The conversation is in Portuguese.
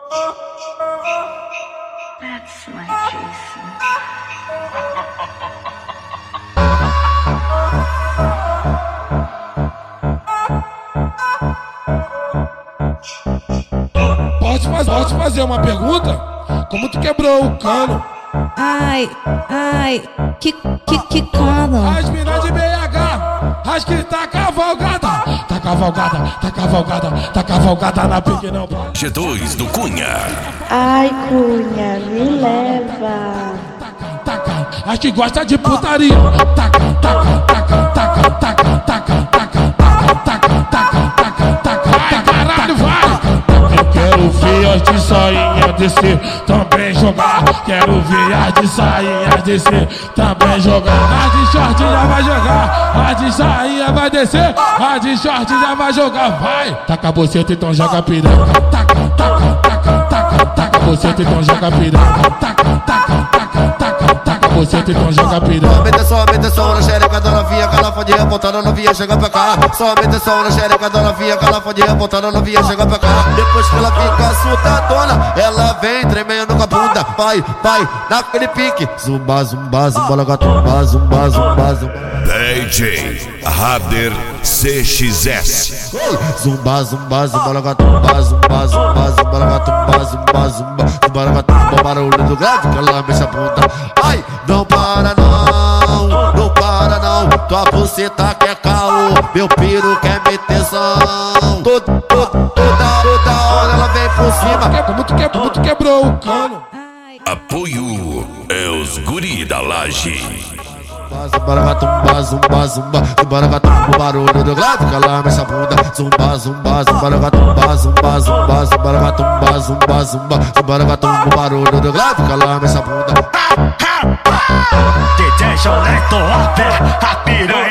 That's my Jason. Pode fazer uma pergunta? Como tu quebrou o cano? Ai, que cano? As minas de BH, as que tá cavalgada. Tá cavalgada na pique não. G2 do Cunha. Ai, Cunha, me leva. As que gosta de putaria. Ai, caralho, vai! Eu quero ver as de sainha descer, também jogar. Quero ver as de sainha descer, também jogar. As de short já vai jogar, as de sainha vai descer, as de short já vai jogar. Vai! Taca a buceta, então joga piranha. Taca a buceta, então joga piranha. Taca a buceta, então joga piranha. Somente som na xereca da novinha, que ela fode revoltando a novinha, chega pra cá. Somente som na xereca da novinha, que ela fode revoltando a novinha, chega pra cá. Depois que ela fica assustadona, ela vem tremendo com a bunda. Vai, naquele pique. Zumba, lagatumba, zumba. DJ Rader CXS. Zumba, lagatumba, zumba, lagatumba, barulho do grave que ela mexe a bunda. Ai, não para não, tua buceta quer caô, meu piro quer meteção. Toda hora ela vem por cima. Como tu quebrou o cano? Apoio é os guri da laje. Zumba, barulho do grave que ela mexe a bunda. Zumba, barulho do grave que ela mexe a bunda. DJ Joneto, a piranha